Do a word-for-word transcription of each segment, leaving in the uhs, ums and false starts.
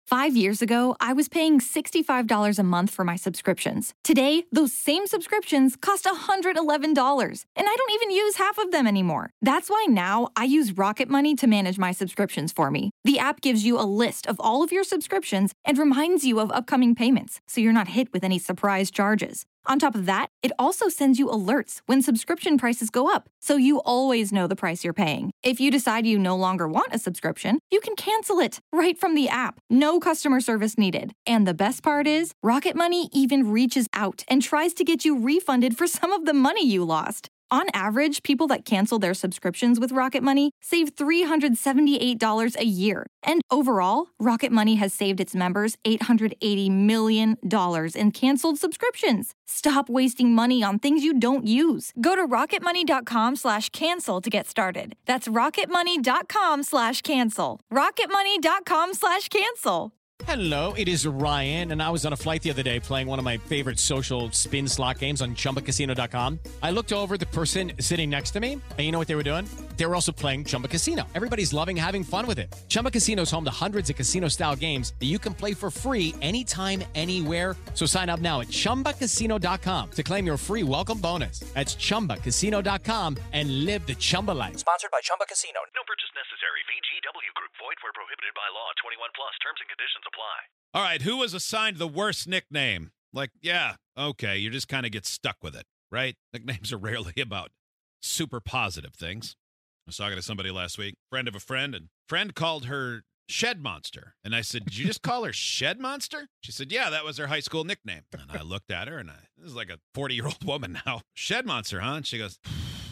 Five years ago, I was paying sixty-five dollars a month for my subscriptions. Today, those same subscriptions cost one hundred eleven dollars, and I don't even use half of them anymore. That's why now I use Rocket Money to manage my subscriptions for me. The app gives you a list of all of your subscriptions and reminds you of upcoming payments, so you're not hit with any surprise charges. On top of that, it also sends you alerts when subscription prices go up, so you always know the price you're paying. If you decide you no longer want a subscription, you can cancel it right from the app. No customer service needed. And the best part is, Rocket Money even reaches out and tries to get you refunded for some of the money you lost. On average, people that cancel their subscriptions with Rocket Money save three hundred seventy-eight dollars a year. And overall, Rocket Money has saved its members eight hundred eighty million dollars in canceled subscriptions. Stop wasting money on things you don't use. Go to rocketmoney.com slash cancel to get started. That's rocketmoney.com slash cancel. rocketmoney.com slash cancel. Hello, it is Ryan, and I was on a flight the other day playing one of my favorite social spin slot games on chumba casino dot com. I looked over at the person sitting next to me, and you know what they were doing? They were also playing Chumba Casino. Everybody's loving having fun with it. Chumba Casino is home to hundreds of casino-style games that you can play for free anytime, anywhere. So sign up now at chumba casino dot com to claim your free welcome bonus. That's chumba casino dot com and live the Chumba life. Sponsored by Chumba Casino. No purchase necessary. V G W Group. Void where prohibited by law. twenty-one plus. Terms and conditions apply. All right, who was assigned the worst nickname? Like, yeah, okay, you just kind of get stuck with it, right? Nicknames are rarely about super positive things. I was talking to somebody last week, friend of a friend, and friend called her Shed Monster. And I said, did you just call her Shed Monster? She said, yeah, that was her high school nickname. And I looked at her, and I, this is like a forty-year-old woman now. Shed Monster, huh? And she goes,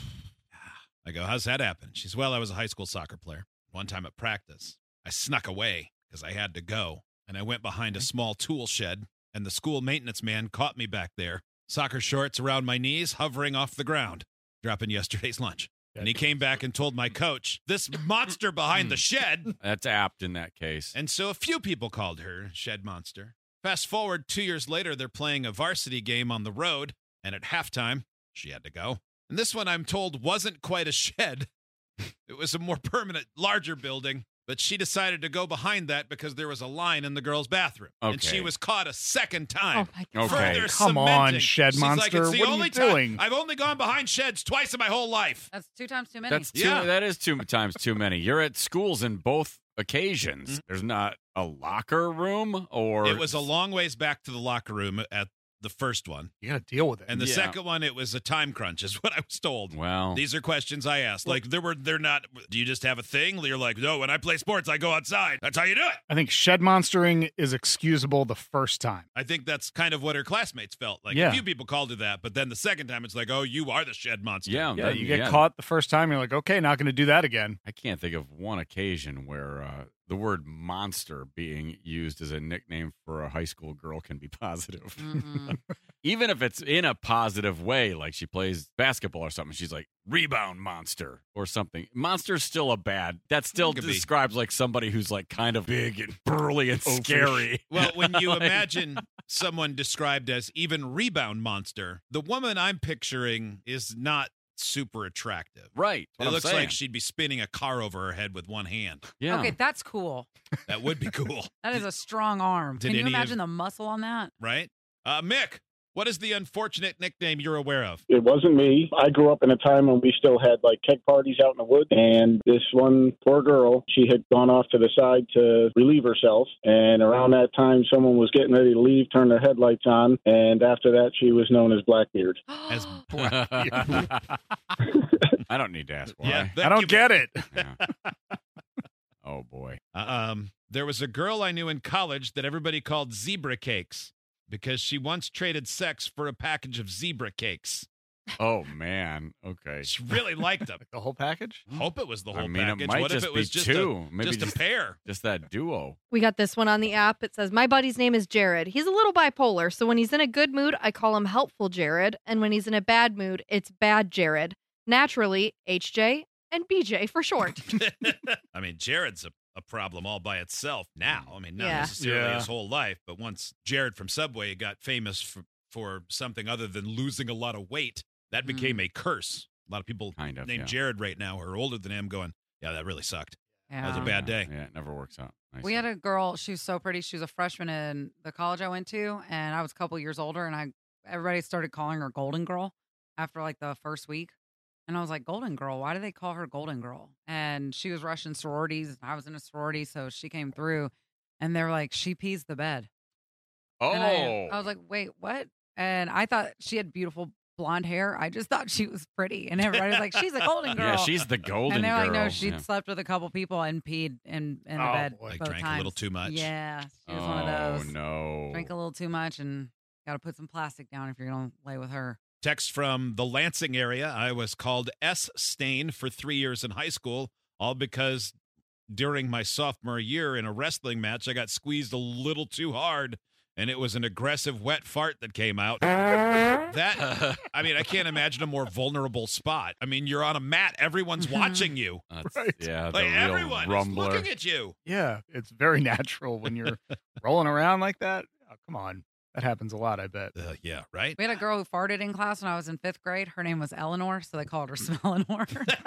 I go, how's that happen? She says, well, I was a high school soccer player. One time at practice, I snuck away because I had to go. And I went behind a small tool shed, and the school maintenance man caught me back there, soccer shorts around my knees, hovering off the ground, dropping yesterday's lunch. And he came back and told my coach, this monster behind the shed. That's apt in that case. And so a few people called her Shed Monster. Fast forward two years later, they're playing a varsity game on the road, and at halftime, she had to go. And this one, I'm told, wasn't quite a shed. It was a more permanent, larger building. But she decided to go behind that because there was a line in the girls' bathroom. Okay. And she was caught a second time. Oh, my God. Okay. Further Come on, cementing. Shed She's Monster. Like, it's the What are only you time- doing? I've only gone behind sheds twice in my whole life. That's two times too many. That's too, Yeah. that is two times too many. You're at schools in both occasions. Mm-hmm. There's not a locker room or It was a long ways back to the locker room at the first one. You got to deal with it. And the Yeah. second one, it was a time crunch, is what I was told. Well, These are questions I asked. Like, there were, they're not, do you just have a thing? You're like, no, when I play sports, I go outside. That's how you do it. I think shed monstering is excusable the first time. I think that's kind of what her classmates felt. Like, Yeah. a few people called her that, but then the second time, it's like, oh, you are the shed monster. yeah, Yeah, that- you get yeah. caught the first time, you're like, okay, not going to do that again. I can't think of one occasion where uh, the word monster being used as a nickname for a high school girl can be positive. Mhm. Even if it's in a positive way, like she plays basketball or something, she's like, rebound monster or something. Monster's still a bad. That still Could be. describes like somebody who's like kind of big and burly and scary. Well, when you Like- imagine someone described as even rebound monster, the woman I'm picturing is not super attractive. Right. It what I'm looks saying. like she'd be spinning a car over her head with one hand. Yeah. Okay, that's cool. That would be cool, That is a strong arm. Did Can you any of- imagine the muscle on that? right? Uh, Mick, what is the unfortunate nickname you're aware of? It wasn't me. I grew up in a time when we still had like keg parties out in the woods, and this one poor girl, she had gone off to the side to relieve herself, and around that time someone was getting ready to leave, turned their headlights on, and after that she was known as Blackbeard. As I don't need to ask why. Yeah, I thank don't you. get it. Yeah. Oh boy. Uh, um, there was a girl I knew in college that everybody called Zebra Cakes because she once traded sex for a package of zebra cakes. Oh man. Okay. She really liked them. The whole package? Hope it was the whole I mean, it package. might What if just it was be just two. a Maybe just, just- a pair? Just that duo. We got this one on the app. It says, my buddy's name is Jared. He's a little bipolar, so when he's in a good mood, I call him Helpful Jared, and when he's in a bad mood, it's Bad Jared. Naturally, H J and B J for short. I mean, Jared's a, a problem all by itself now. I mean, not Yeah. necessarily Yeah. his whole life, but once Jared from Subway got famous for, for something other than losing a lot of weight, that became a curse. A lot of people Kind of, named yeah. Jared right now who are older than him going, yeah, that really sucked. Yeah. That was a bad day. Yeah, it never works out. Nice. We had a girl. She was so pretty. She was a freshman in the college I went to, and I was a couple years older. And I, everybody started calling her Golden Girl after like the first week. And I was like, Golden Girl? Why do they call her Golden Girl? And she was rushing sororities. And I was in a sorority, so she came through, and they were like, she pees the bed. Oh, And I, I was like, wait, what? And I thought she had beautiful blonde hair. I just thought she was pretty, and everybody was like, she's a Golden Girl. yeah, she's the golden And they're girl. like, no, she'd Yeah. slept with a couple people and peed in, in the Oh, bed. boy. Like both drank times. a little too much. Yeah, she was oh, one of those. no. Drink a little too much and got to put some plastic down if you're going to lay with her. Text from the Lansing area. I was called S Stain for three years in high school, all because during my sophomore year in a wrestling match, I got squeezed a little too hard, and it was an aggressive wet fart that came out. That, I mean, I can't imagine a more vulnerable spot. I mean, you're on a mat. Everyone's watching you. That's- Right. Yeah, the Like, real everyone is rumbler. looking at you. Yeah, it's very natural when you're rolling around like that. Oh, come on. That happens a lot, I bet. Uh, yeah, right? We had a girl who farted in class when I was in fifth grade. Her name was Eleanor, so they called her Smellinor.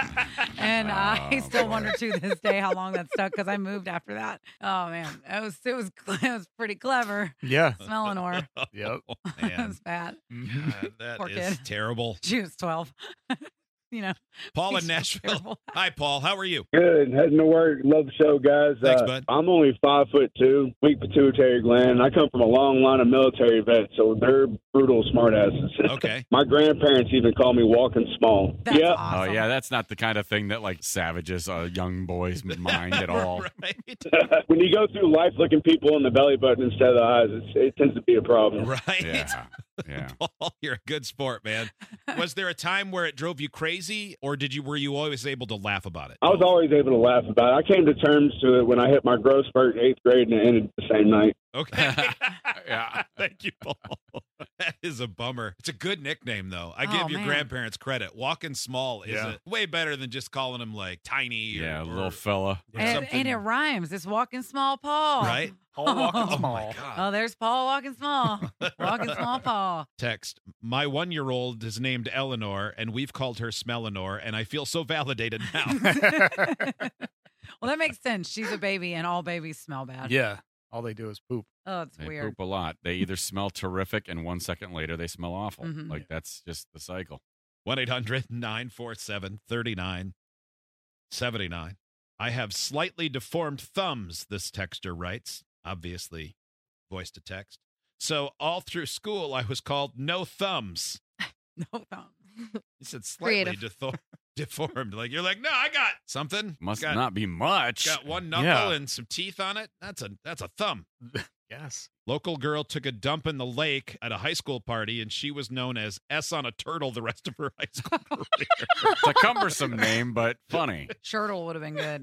and I Oh, still boy. wonder to this day how long that stuck because I moved after that. Oh man, it was it was it was pretty clever. Yeah. Smellinor. Yep. it Man, was bad. Mhm. God, that Poor is kid. terrible. She was twelve. you know. Paul in She's so Nashville. terrible. Hi, Paul. How are you? Good. Heading to work. Love the show, guys. Thanks, Uh, bud. I'm only five foot two, weak pituitary gland. I come from a long line of military vets, so they're brutal smartasses. Okay. My grandparents even call me walking small. That's Yep. awesome. Oh, yeah, that's not the kind of thing that, like, savages a young boy's mind at all. Right. When you go through life looking people in the belly button instead of the eyes, it's, it tends to be a problem. Right. Yeah, yeah. Paul, you're a good sport, man. Was there a time where it drove you crazy, or did you were you always able to laugh about it? I was always able to laugh about it. I came to terms to it when I hit my growth spurt in eighth grade, and it ended the same night. Okay. Yeah. Thank you, Paul. That is a bummer. It's a good nickname, though. I Oh, give your man. grandparents credit. Walking small is Yeah. a, way better than just calling him like tiny. or- Yeah, or, little fella. or And, something. and it rhymes. It's walking small Paul. Right? Paul walking Oh, small. my God. Oh, there's Paul walking small. walking small Paul. Text. My one-year-old is named Eleanor, and we've called her Smellinor, and I feel so validated now. Well, that makes sense. She's a baby, and all babies smell bad. Yeah. All they do is poop. Oh, it's They weird. poop a lot. They either smell terrific, and one second later they smell awful. Mhm. Like, that's just the cycle. one eight hundred nine four seven three nine seven nine. I have slightly deformed thumbs, this texter writes. Obviously, voice to text. So all through school, I was called No Thumbs. No thumb. He said slightly Creative. defor- deformed. Like, you're like, no, I got something. Must got, not be much. Got one knuckle Yeah. and some teeth on it. That's a that's a thumb. Yes. Local girl took a dump in the lake at a high school party, and she was known as S on a turtle the rest of her high school career. It's a cumbersome name, but funny. Shirtle would have been good.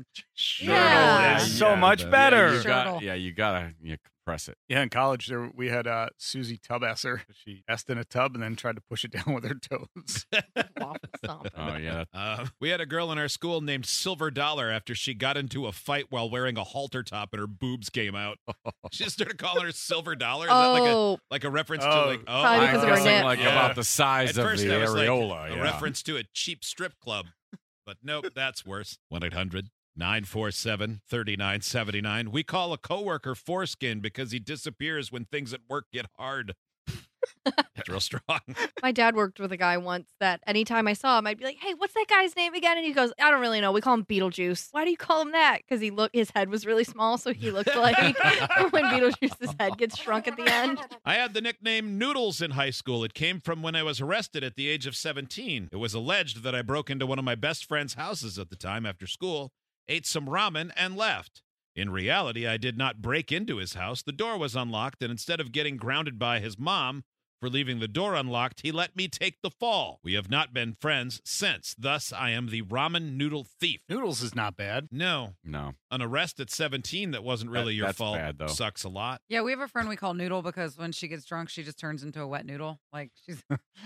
Yeah. It's so Yeah, much but- better. Yeah, you, got, Turtle. yeah, you gotta you compress it. Yeah, in college there we had uh, Susie Tubesser. She essed in a tub and then tried to push it down with her toes. Waffle stomp. Oh yeah, that- Uh, we had a girl in our school named Silver Dollar after she got into a fight while wearing a halter top and her boobs came out. She just started calling her Silver Dollar. Is that like a Oh, like a reference to Oh. like oh Probably I'm because of her guessing nip. like Yeah. about the size At of first the I was like, areola. a yeah. reference to a cheap strip club. But nope, that's worse. one eight hundred nine four seven three nine seven nine. We call a coworker Foreskin because he disappears when things at work get hard. That's real strong. my dad worked with a guy once that anytime I saw him, I'd be like, "Hey, what's that guy's name again?" And he goes, "I don't really know. We call him Beetlejuice." Why do you call him that? Because he looked, his head was really small, so he looked like when Beetlejuice's head gets shrunk at the end. I had the nickname Noodles in high school. It came from when I was arrested at the age of seventeen. It was alleged that I broke into one of my best friend's houses at the time after school, ate some ramen, and left. In reality, I did not break into his house. The door was unlocked, and instead of getting grounded by his mom for leaving the door unlocked, he let me take the fall. We have not been friends since. Thus, I am the ramen noodle thief. Noodles is not bad. No, No. an arrest at seventeen that wasn't That- really your that's fault bad, though. sucks a lot. Yeah, we have a friend we call Noodle because when she gets drunk, she just turns into a wet noodle. Like she's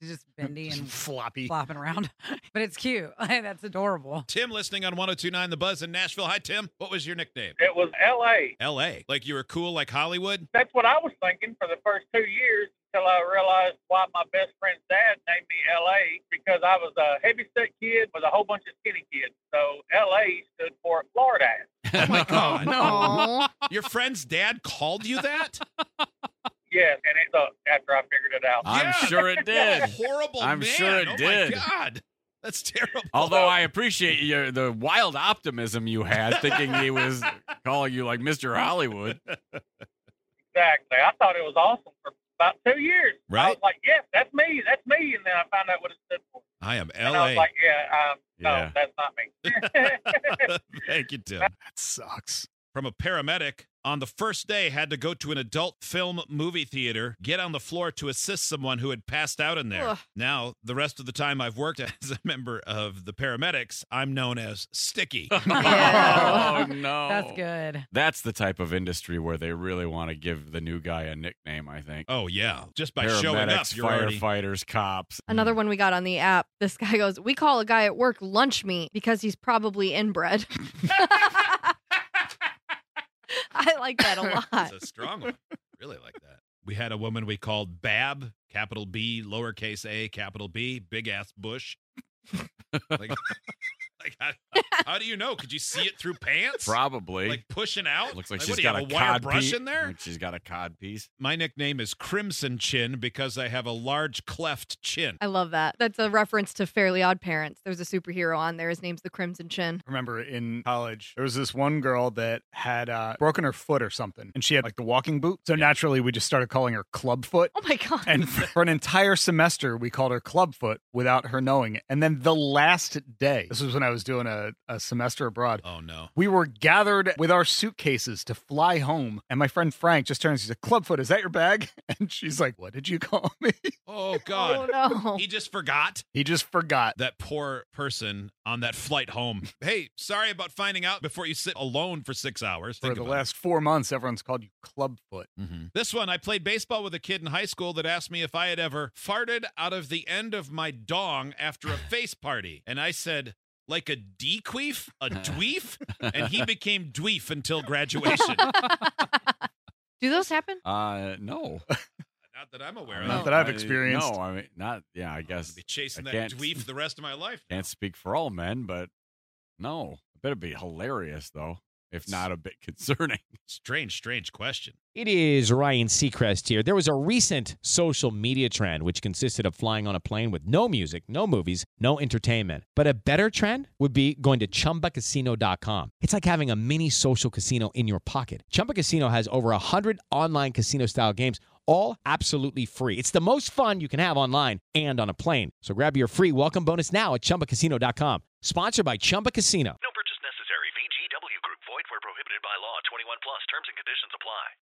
He's just bendy and floppy. flopping around. But it's cute. That's adorable. Tim listening on one oh two point nine The Buzz in Nashville. Hi, Tim. What was your nickname? It was L A. L A. Like you were cool like Hollywood? That's what I was thinking for the first two years until I realized why my best friend's dad named me L A, because I was a heavy-set kid with a whole bunch of skinny kids. So L A stood for Florida. Oh, my God. No. Your friend's dad called you that? Yes, and it sucked after I figured it out. I'm Yeah. sure it did. Horrible I'm man. sure it oh did. my God. That's terrible. Although I appreciate your the wild optimism you had, thinking he was calling you like Mister Hollywood. Exactly. I thought it was awesome for about two years. I Right? was like, yes, that's me. That's me. And then I found out what it stood for. I am And L I was A. like, yeah, um, Yeah. no, that's not me. Thank you, Tim. That sucks. From a paramedic, on the first day had to go to an adult film movie theater, get on the floor to assist someone who had passed out in there. Ugh. Now, the rest of the time I've worked as a member of the paramedics, I'm known as Sticky. Oh no, That's good. That's the type of industry where they really want to give the new guy a nickname. I think. Oh, yeah. Just by showing up, Paramedics, you're already... firefighters, cops. Another one we got on the app. This guy goes, "We call a guy at work lunch meat because he's probably inbred." I like that a lot. That's a strong one. Really like that. We had a woman we called Bab, capital B, lowercase a, capital B, big ass bush. like, like how, how do you know? Could you see it through pants? Probably. Like pushing out? Looks like, what she's do you got have, a a wire cod brush piece in there? Like she's got a cod piece. My nickname is Crimson Chin because I have a large cleft chin. I love that. That's a reference to Fairly Odd Parents. There's a superhero on there. His name's the Crimson Chin. I remember in college, there was this one girl that had uh, broken her foot or something, and she had like the walking boot. So naturally, we just started calling her Clubfoot. Oh my God. And for an entire semester, we called her Clubfoot without her knowing it. And then the last day, this was when I was doing a, a semester abroad. Oh, no. We were gathered with our suitcases to fly home. And my friend Frank just turns, he's like, Clubfoot, is that your bag? And she's like, what did you call me? Oh, God. Oh no. He just forgot. He just forgot. That poor person on that flight home. Hey, sorry about finding out before you sit alone for six hours. For Think the about it. last four months, everyone's called you Clubfoot. Mm-hmm. This one, I played baseball with a kid in high school that asked me if I had ever farted out of the end of my dong after a face party. And I said, like a dequeef? A dweef? And he became dweef until graduation. Do those happen? Uh, no. Not that I'm aware of. Not that I've I- experienced. No, I mean, not, yeah, I I'll guess. be chasing I that can't- dweef the rest of my life. Can't speak for all men, but no. I bet it'd be hilarious, though, if not a bit concerning. Strange, strange question. It is Ryan Seacrest here. There was a recent social media trend which consisted of flying on a plane with no music, no movies, no entertainment. But a better trend would be going to Chumba Casino dot com. It's like having a mini social casino in your pocket. Chumba Casino has over one hundred online casino-style games, all absolutely free. It's the most fun you can have online and on a plane. So grab your free welcome bonus now at Chumba Casino dot com. Sponsored by Chumba Casino. No purchase necessary. V G W Group. Void where prohibited by law. twenty-one plus. Terms and conditions apply.